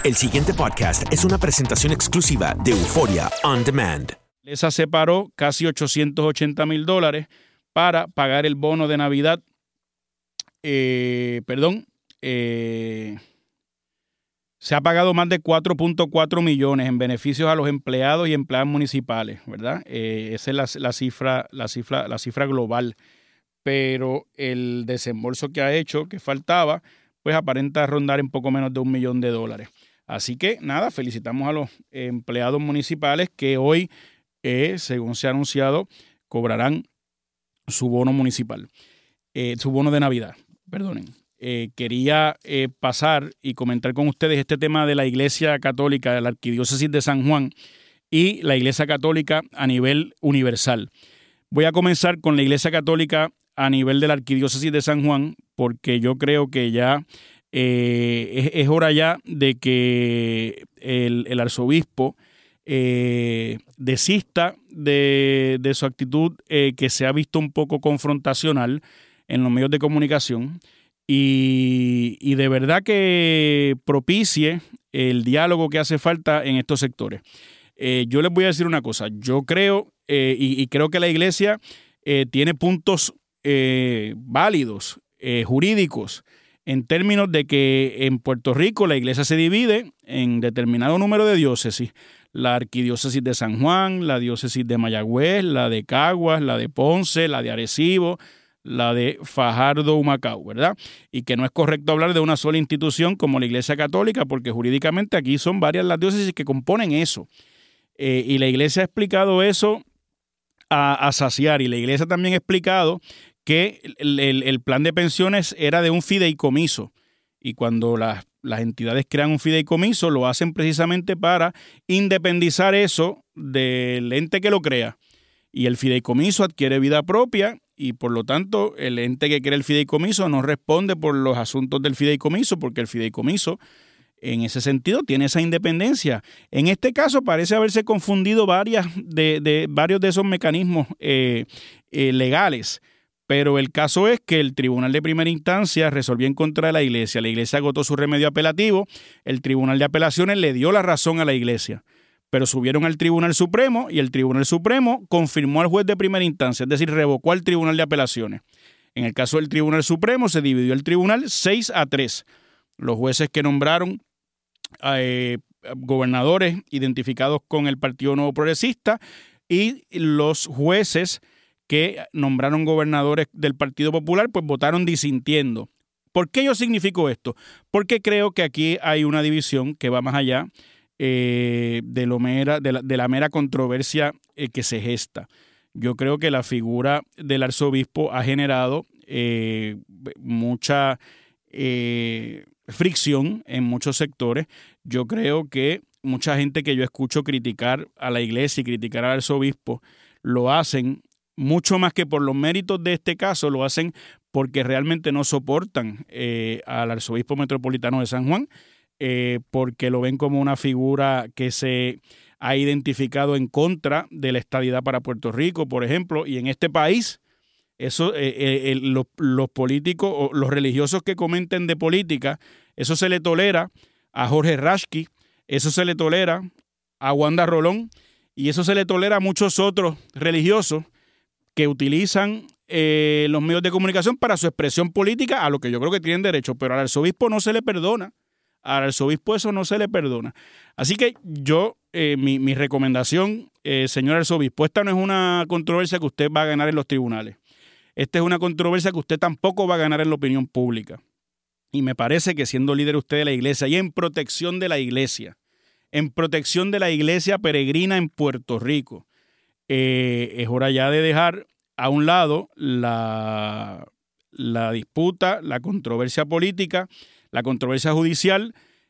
El siguiente podcast es una presentación exclusiva de Euphoria On Demand. Esa separó casi $880,000 para pagar el bono de Navidad. Se ha pagado más de 4.4 millones en beneficios a los empleados y empleadas municipales, ¿verdad? Esa es la cifra global. Pero el desembolso que ha hecho, que faltaba, pues aparenta rondar en poco menos de $1 millón. Así que, nada, felicitamos a los empleados municipales que hoy, según se ha anunciado, cobrarán su bono municipal, su bono de Navidad, perdonen. Quería pasar y comentar con ustedes este tema de la Iglesia Católica, de la Arquidiócesis de San Juan y la Iglesia Católica a nivel universal. Voy a comenzar con la Iglesia Católica a nivel de la Arquidiócesis de San Juan, porque yo creo que ya es hora ya de que el arzobispo desista de su actitud que se ha visto un poco confrontacional en los medios de comunicación y de verdad que propicie el diálogo que hace falta en estos sectores. Yo les voy a decir una cosa, yo creo y creo que la Iglesia tiene puntos válidos, jurídicos, en términos de que en Puerto Rico la Iglesia se divide en determinado número de diócesis. La Arquidiócesis de San Juan, la Diócesis de Mayagüez, la de Caguas, la de Ponce, la de Arecibo, la de Fajardo, Humacao, ¿verdad? Y que no es correcto hablar de una sola institución como la Iglesia Católica, porque jurídicamente aquí son varias las diócesis que componen eso. Y la Iglesia ha explicado eso a saciar, y la Iglesia también ha explicado que el plan de pensiones era de un fideicomiso, y cuando las entidades crean un fideicomiso lo hacen precisamente para independizar eso del ente que lo crea, y el fideicomiso adquiere vida propia y por lo tanto el ente que crea el fideicomiso no responde por los asuntos del fideicomiso, porque el fideicomiso en ese sentido tiene esa independencia. En este caso parece haberse confundido varios de esos mecanismos legales. Pero el caso es que el Tribunal de Primera Instancia resolvió en contra de la Iglesia. La Iglesia agotó su remedio apelativo. El Tribunal de Apelaciones le dio la razón a la Iglesia. Pero subieron al Tribunal Supremo y el Tribunal Supremo confirmó al juez de primera instancia, es decir, revocó al Tribunal de Apelaciones. En el caso del Tribunal Supremo se dividió el tribunal 6-3. Los jueces que nombraron gobernadores identificados con el Partido Nuevo Progresista y los jueces que nombraron gobernadores del Partido Popular, pues votaron disintiendo. ¿Por qué yo significo esto? Porque creo que aquí hay una división que va más allá de la mera controversia que se gesta. Yo creo que la figura del arzobispo ha generado mucha fricción en muchos sectores. Yo creo que mucha gente que yo escucho criticar a la Iglesia y criticar al arzobispo lo hacen mucho más que por los méritos de este caso, lo hacen porque realmente no soportan al arzobispo metropolitano de San Juan, porque lo ven como una figura que se ha identificado en contra de la estadidad para Puerto Rico, por ejemplo, y en este país, eso los políticos o los religiosos que comenten de política, eso se le tolera a Jorge Rashki, eso se le tolera a Wanda Rolón, y eso se le tolera a muchos otros religiosos que utilizan los medios de comunicación para su expresión política, a lo que yo creo que tienen derecho, pero al arzobispo no se le perdona. Al arzobispo eso no se le perdona. Así que yo, mi recomendación, señor arzobispo, esta no es una controversia que usted va a ganar en los tribunales. Esta es una controversia que usted tampoco va a ganar en la opinión pública. Y me parece que siendo líder usted de la iglesia y en protección de la iglesia peregrina en Puerto Rico, es hora ya de dejar a un lado la disputa, la controversia política, la controversia judicial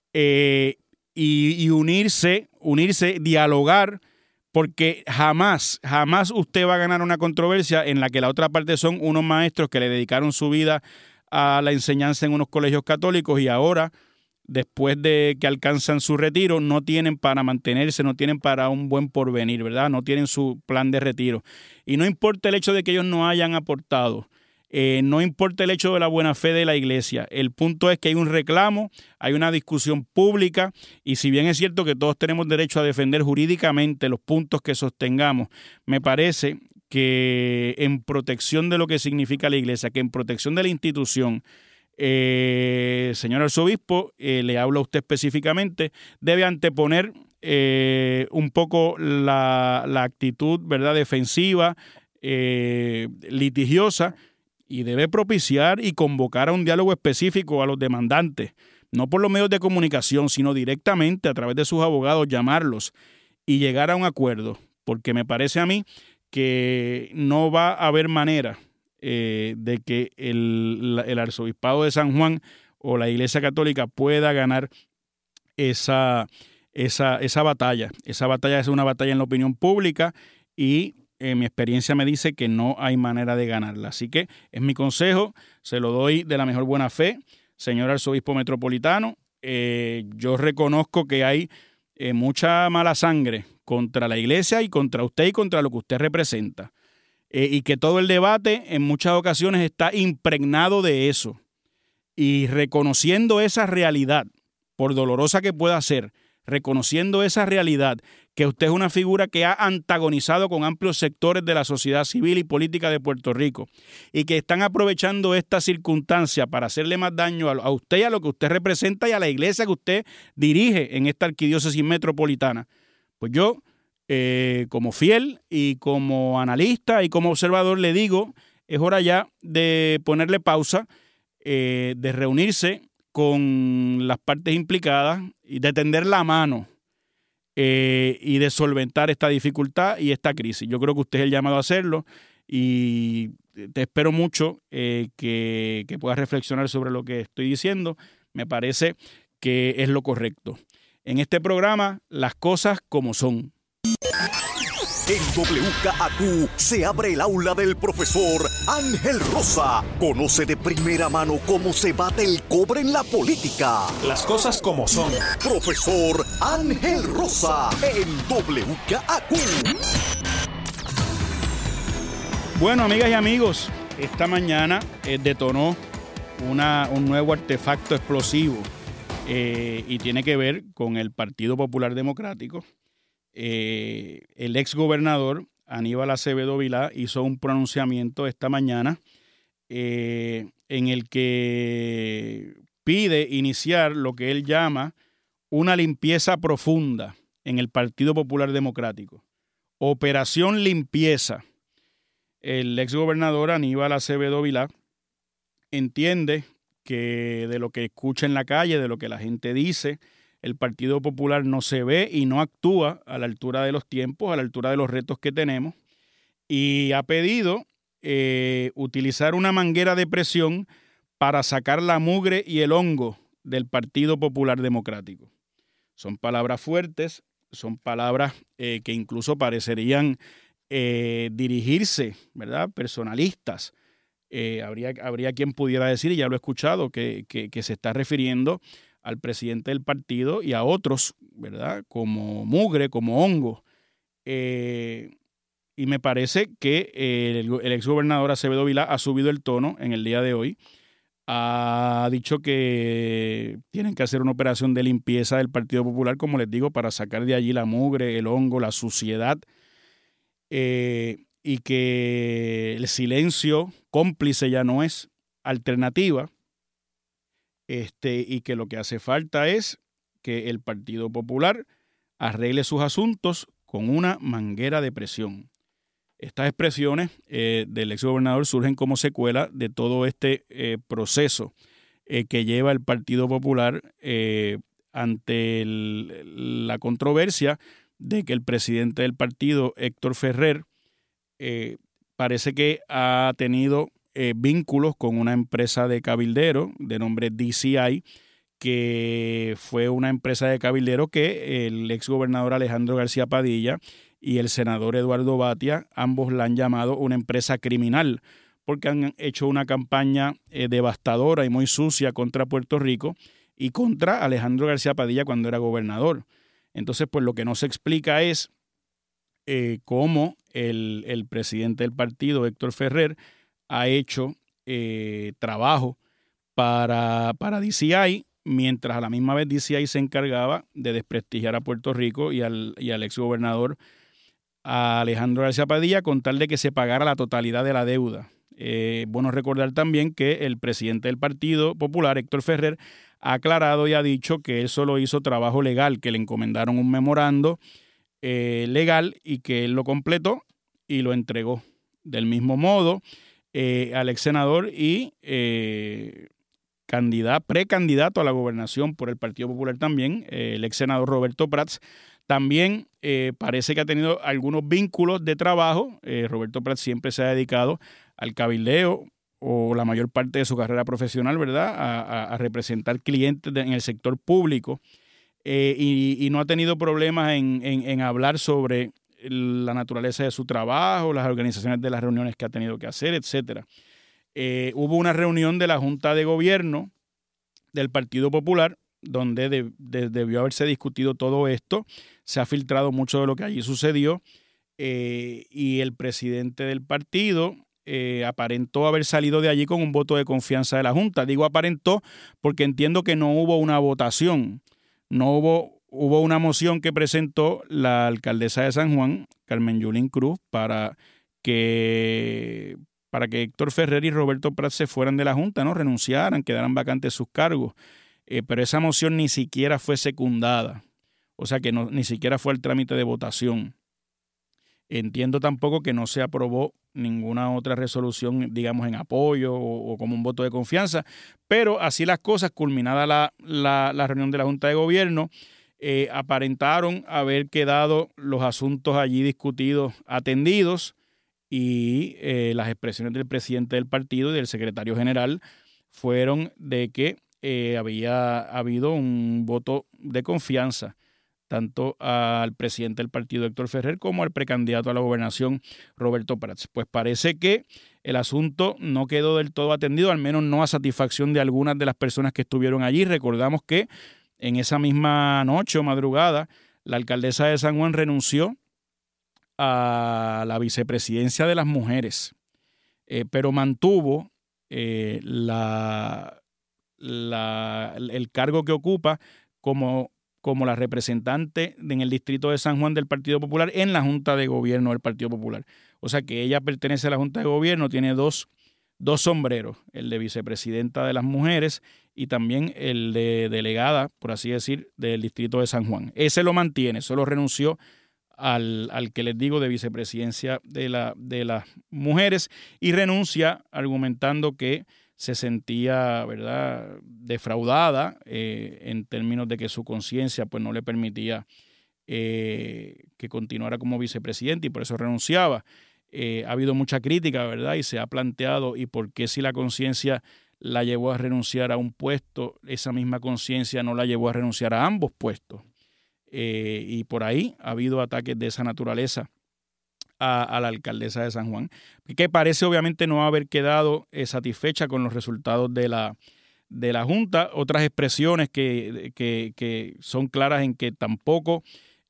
y unirse, dialogar, porque jamás usted va a ganar una controversia en la que la otra parte son unos maestros que le dedicaron su vida a la enseñanza en unos colegios católicos y ahora, después de que alcanzan su retiro, no tienen para mantenerse, no tienen para un buen porvenir, ¿verdad? No tienen su plan de retiro. Y no importa el hecho de que ellos no hayan aportado No importa el hecho de la buena fe de la iglesia, el punto es que hay un reclamo, hay una discusión pública y si bien es cierto que todos tenemos derecho a defender jurídicamente los puntos que sostengamos, me parece que en protección de lo que significa la iglesia, que en protección de la institución, señor arzobispo, le hablo a usted específicamente, debe anteponer un poco la actitud, ¿verdad?, defensiva, litigiosa, y debe propiciar y convocar a un diálogo específico a los demandantes, no por los medios de comunicación, sino directamente a través de sus abogados, llamarlos y llegar a un acuerdo, porque me parece a mí que no va a haber manera de que el arzobispado de San Juan o la Iglesia Católica pueda ganar esa batalla. Esa batalla es una batalla en la opinión pública y mi experiencia me dice que no hay manera de ganarla. Así que es mi consejo, se lo doy de la mejor buena fe, señor arzobispo metropolitano. Yo reconozco que hay mucha mala sangre contra la iglesia y contra usted y contra lo que usted representa. Y que todo el debate en muchas ocasiones está impregnado de eso. Y reconociendo esa realidad, por dolorosa que pueda ser, reconociendo esa realidad, que usted es una figura que ha antagonizado con amplios sectores de la sociedad civil y política de Puerto Rico y que están aprovechando esta circunstancia para hacerle más daño a usted y a lo que usted representa y a la iglesia que usted dirige en esta arquidiócesis metropolitana. Pues yo, como fiel y como analista y como observador, le digo, es hora ya de ponerle pausa, de reunirse con las partes implicadas y de tender la mano y de solventar esta dificultad y esta crisis. Yo creo que usted es el llamado a hacerlo y te espero mucho que puedas reflexionar sobre lo que estoy diciendo. Me parece que es lo correcto. En este programa, las cosas como son. En WKAQ se abre el aula del profesor Ángel Rosa. Conoce de primera mano cómo se bate el cobre en la política. Las cosas como son. Profesor Ángel Rosa en WKAQ. Bueno, amigas y amigos, esta mañana detonó un nuevo artefacto explosivo y tiene que ver con el Partido Popular Democrático. El ex gobernador Aníbal Acevedo Vilá hizo un pronunciamiento esta mañana en el que pide iniciar lo que él llama una limpieza profunda en el Partido Popular Democrático. Operación Limpieza. El ex gobernador Aníbal Acevedo Vilá entiende que de lo que escucha en la calle, de lo que la gente dice, el Partido Popular no se ve y no actúa a la altura de los tiempos, a la altura de los retos que tenemos, y ha pedido utilizar una manguera de presión para sacar la mugre y el hongo del Partido Popular Democrático. Son palabras fuertes, son palabras que incluso parecerían dirigirse, ¿verdad?, personalistas. Habría quien pudiera decir, y ya lo he escuchado, que se está refiriendo al presidente del partido y a otros, ¿verdad?, como mugre, como hongo. Y me parece que el exgobernador Acevedo Vilá ha subido el tono en el día de hoy. Ha dicho que tienen que hacer una operación de limpieza del Partido Popular, como les digo, para sacar de allí la mugre, el hongo, la suciedad, y que el silencio cómplice ya no es alternativa. Y que lo que hace falta es que el Partido Popular arregle sus asuntos con una manguera de presión. Estas expresiones del exgobernador surgen como secuela de todo este proceso que lleva el Partido Popular ante la controversia de que el presidente del partido, Héctor Ferrer, parece que ha tenido vínculos con una empresa de cabildero de nombre DCI, que fue una empresa de cabildero que el exgobernador Alejandro García Padilla y el senador Eduardo Batia, ambos la han llamado una empresa criminal, porque han hecho una campaña devastadora y muy sucia contra Puerto Rico y contra Alejandro García Padilla cuando era gobernador. Entonces, pues lo que no se explica es cómo el presidente del partido, Héctor Ferrer, ha hecho trabajo para DCI, mientras a la misma vez DCI se encargaba de desprestigiar a Puerto Rico y al exgobernador Alejandro García Padilla con tal de que se pagara la totalidad de la deuda. Bueno recordar también que el presidente del Partido Popular, Héctor Ferrer, ha aclarado y ha dicho que él solo hizo trabajo legal, que le encomendaron un memorando legal y que él lo completó y lo entregó. Del mismo modo, al ex senador y precandidato a la gobernación por el Partido Popular también, el ex senador Roberto Prats, también parece que ha tenido algunos vínculos de trabajo. Roberto Prats siempre se ha dedicado al cabildeo o la mayor parte de su carrera profesional, ¿verdad?, a representar clientes en el sector público y no ha tenido problemas en hablar sobre la naturaleza de su trabajo, las organizaciones de las reuniones que ha tenido que hacer, etcétera. Hubo una reunión de la Junta de Gobierno del Partido Popular donde debió haberse discutido todo esto. Se ha filtrado mucho de lo que allí sucedió y el presidente del partido aparentó haber salido de allí con un voto de confianza de la Junta. Digo aparentó porque entiendo que no hubo una votación, hubo una moción que presentó la alcaldesa de San Juan, Carmen Yulín Cruz, para que Héctor Ferrer y Roberto Prats se fueran de la Junta, ¿no? Renunciaran, quedaran vacantes sus cargos. Pero esa moción ni siquiera fue secundada, o sea que ni siquiera fue al trámite de votación. Entiendo tampoco que no se aprobó ninguna otra resolución, digamos, en apoyo o como un voto de confianza, pero así las cosas, culminada la reunión de la Junta de Gobierno, aparentaron haber quedado los asuntos allí discutidos, atendidos, y las expresiones del presidente del partido y del secretario general fueron de que había habido un voto de confianza tanto al presidente del partido Héctor Ferrer como al precandidato a la gobernación Roberto Prats. Pues parece que el asunto no quedó del todo atendido, al menos no a satisfacción de algunas de las personas que estuvieron allí. Recordamos que en esa misma noche o madrugada la alcaldesa de San Juan renunció a la vicepresidencia de las mujeres, pero mantuvo el cargo que ocupa como la representante en el distrito de San Juan del Partido Popular en la Junta de Gobierno del Partido Popular. O sea que ella pertenece a la Junta de Gobierno, tiene dos sombreros, el de vicepresidenta de las mujeres y también el de delegada, por así decir, del distrito de San Juan. Ese lo mantiene, solo renunció al que les digo de vicepresidencia de las mujeres y renuncia argumentando que se sentía, ¿verdad?, defraudada en términos de que su conciencia pues no le permitía que continuara como vicepresidente y por eso renunciaba. Ha habido mucha crítica, ¿verdad?, y se ha planteado y por qué si la conciencia la llevó a renunciar a un puesto, esa misma conciencia no la llevó a renunciar a ambos puestos. Y por ahí ha habido ataques de esa naturaleza a la alcaldesa de San Juan, que parece obviamente no haber quedado satisfecha con los resultados de la Junta. Otras expresiones que son claras en que tampoco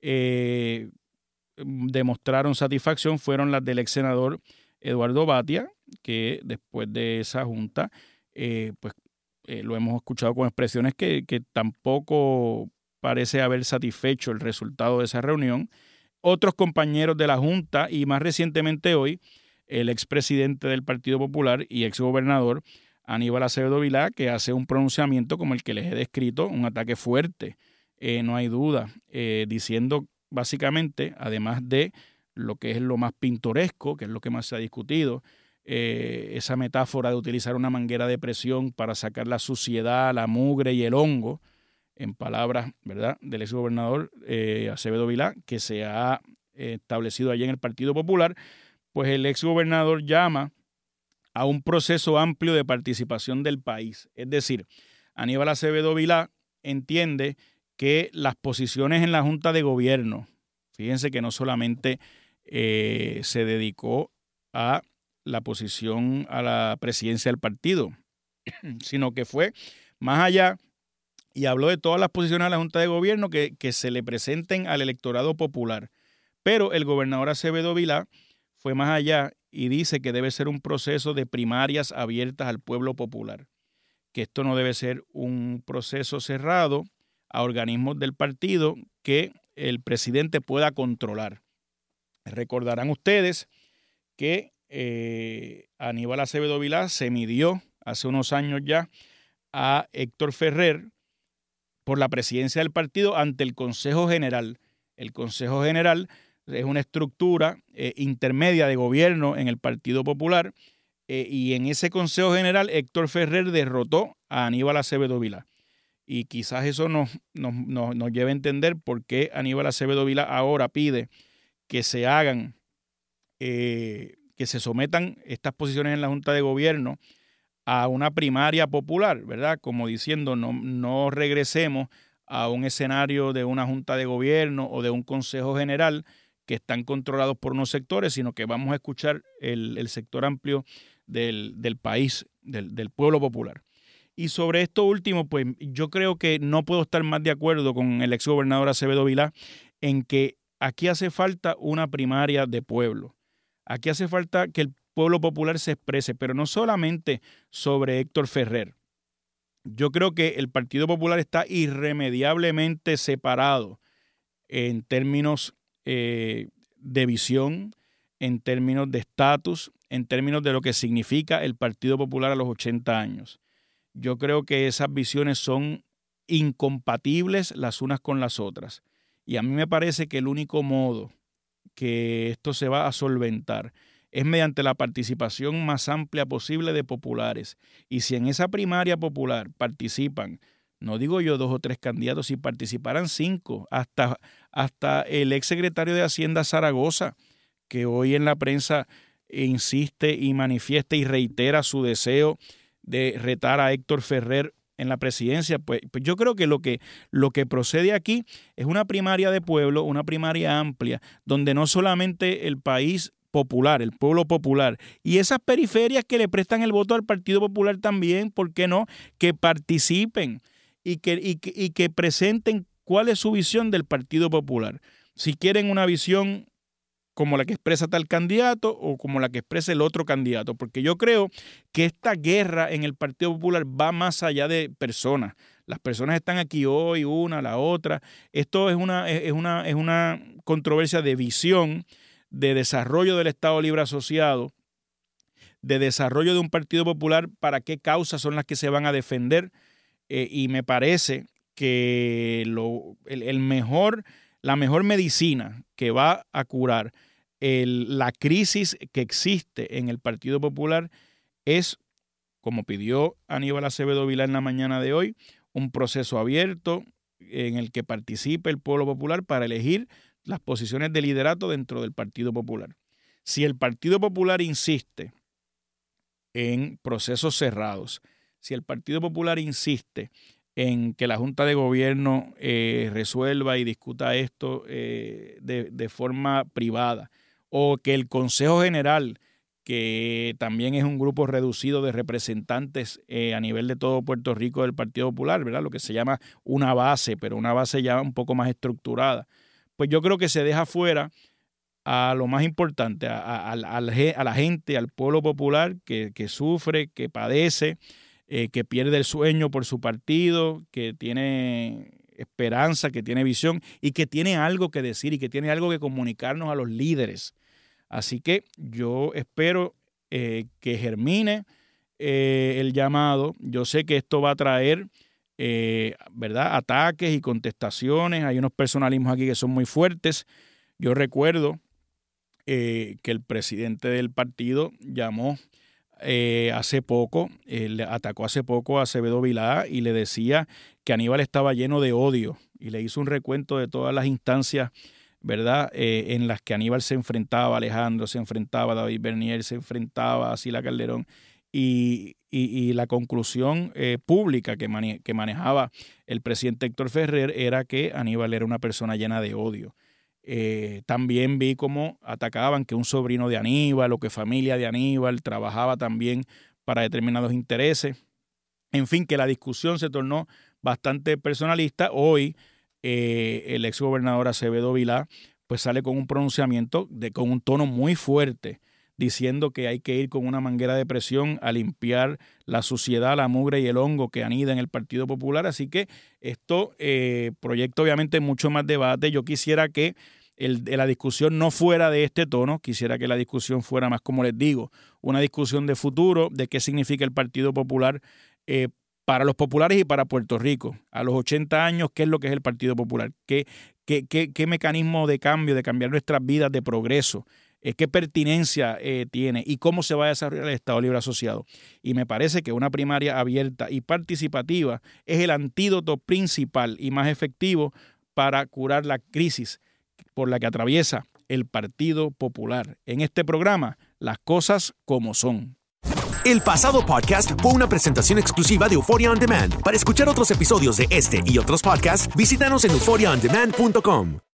demostraron satisfacción fueron las del ex senador Eduardo Batia, que después de esa Junta, lo hemos escuchado con expresiones que tampoco parece haber satisfecho el resultado de esa reunión. Otros compañeros de la Junta y más recientemente hoy, el expresidente del Partido Popular y exgobernador Aníbal Acevedo Vilá, que hace un pronunciamiento como el que les he descrito, un ataque fuerte, no hay duda, diciendo básicamente, además de lo que es lo más pintoresco, que es lo que más se ha discutido, esa metáfora de utilizar una manguera de presión para sacar la suciedad, la mugre y el hongo, en palabras, ¿verdad?, del exgobernador Acevedo Vilá, que se ha establecido allí en el Partido Popular, pues el exgobernador llama a un proceso amplio de participación del país. Es decir, Aníbal Acevedo Vilá entiende que las posiciones en la Junta de Gobierno, fíjense que no solamente se dedicó a la posición a la presidencia del partido, sino que fue más allá y habló de todas las posiciones de la Junta de Gobierno que se le presenten al electorado popular. Pero el gobernador Acevedo Vilá fue más allá y dice que debe ser un proceso de primarias abiertas al pueblo popular, que esto no debe ser un proceso cerrado a organismos del partido que el presidente pueda controlar. Recordarán ustedes que Aníbal Acevedo Vilá se midió hace unos años ya a Héctor Ferrer por la presidencia del partido ante el Consejo General. El Consejo General es una estructura intermedia de gobierno en el Partido Popular y en ese Consejo General Héctor Ferrer derrotó a Aníbal Acevedo Vilá. Y quizás eso nos lleve a entender por qué Aníbal Acevedo Vilá ahora pide que se hagan, que se sometan estas posiciones en la Junta de Gobierno a una primaria popular, ¿verdad? Como diciendo, no regresemos a un escenario de una Junta de Gobierno o de un Consejo General que están controlados por unos sectores, sino que vamos a escuchar el sector amplio del país, del pueblo popular. Y sobre esto último, pues yo creo que no puedo estar más de acuerdo con el exgobernador Acevedo Vilá en que aquí hace falta una primaria de pueblo. Aquí hace falta que el pueblo popular se exprese, pero no solamente sobre Héctor Ferrer. Yo creo que el Partido Popular está irremediablemente separado en términos de visión, en términos de estatus, en términos de lo que significa el Partido Popular a los 80 años. Yo creo que esas visiones son incompatibles las unas con las otras. Y a mí me parece que el único modo que esto se va a solventar es mediante la participación más amplia posible de populares. Y si en esa primaria popular participan, no digo yo 2 o 3 candidatos, si participaran 5, hasta el exsecretario de Hacienda Zaragoza, que hoy en la prensa insiste y manifiesta y reitera su deseo de retar a Héctor Ferrer en la presidencia, pues yo creo que lo que procede aquí es una primaria de pueblo, una primaria amplia, donde no solamente el país popular, el pueblo popular, y esas periferias que le prestan el voto al Partido Popular también, ¿por qué no? Que participen y que presenten cuál es su visión del Partido Popular. Si quieren una visión como la que expresa tal candidato o como la que expresa el otro candidato, porque yo creo que esta guerra en el Partido Popular va más allá de personas. Las personas están aquí hoy, una, la otra. Esto es una controversia de visión, de desarrollo del Estado Libre Asociado, de desarrollo de un Partido Popular, para qué causas son las que se van a defender, y me parece que la mejor medicina que va a curar la crisis que existe en el Partido Popular es, como pidió Aníbal Acevedo Vilá en la mañana de hoy, un proceso abierto en el que participe el pueblo popular para elegir las posiciones de liderato dentro del Partido Popular. Si el Partido Popular insiste en procesos cerrados, si el Partido Popular insiste en que la Junta de Gobierno resuelva y discuta esto de forma privada, o que el Consejo General, que también es un grupo reducido de representantes a nivel de todo Puerto Rico del Partido Popular, ¿verdad? Lo que se llama una base, pero una base ya un poco más estructurada, pues yo creo que se deja fuera a lo más importante, a la gente, al pueblo popular que sufre, que padece, que pierde el sueño por su partido, que tiene esperanza, que tiene visión y que tiene algo que decir y que tiene algo que comunicarnos a los líderes. Así que yo espero que germine el llamado. Yo sé que esto va a traer ¿verdad? Ataques y contestaciones. Hay unos personalismos aquí que son muy fuertes. Yo recuerdo que el presidente del partido llamó hace poco, le atacó hace poco a Acevedo Vilá y le decía que Aníbal estaba lleno de odio y le hizo un recuento de todas las instancias, ¿verdad? En las que Aníbal se enfrentaba a Alejandro, se enfrentaba a David Bernier, se enfrentaba a Sila Calderón y la conclusión pública que manejaba el presidente Héctor Ferrer era que Aníbal era una persona llena de odio. También vi cómo atacaban que un sobrino de Aníbal o que familia de Aníbal trabajaba también para determinados intereses. En fin, que la discusión se tornó bastante personalista. Hoy el exgobernador Acevedo Vilá pues sale con un pronunciamiento con un tono muy fuerte diciendo que hay que ir con una manguera de presión a limpiar la suciedad, la mugre y el hongo que anida en el Partido Popular. Así que esto proyecta obviamente mucho más debate. Yo quisiera que la discusión no fuera de este tono, quisiera que la discusión fuera más, como les digo, una discusión de futuro, de qué significa el Partido Popular para los populares y para Puerto Rico. A los 80 años, ¿qué es lo que es el Partido Popular? ¿Qué mecanismo de cambio, de cambiar nuestras vidas, de progreso? ¿Qué pertinencia tiene? ¿Y cómo se va a desarrollar el Estado Libre Asociado? Y me parece que una primaria abierta y participativa es el antídoto principal y más efectivo para curar la crisis por la que atraviesa el Partido Popular. En este programa, las cosas como son. El pasado podcast fue una presentación exclusiva de Euphoria On Demand. Para escuchar otros episodios de este y otros podcasts, visítanos en euphoriaondemand.com.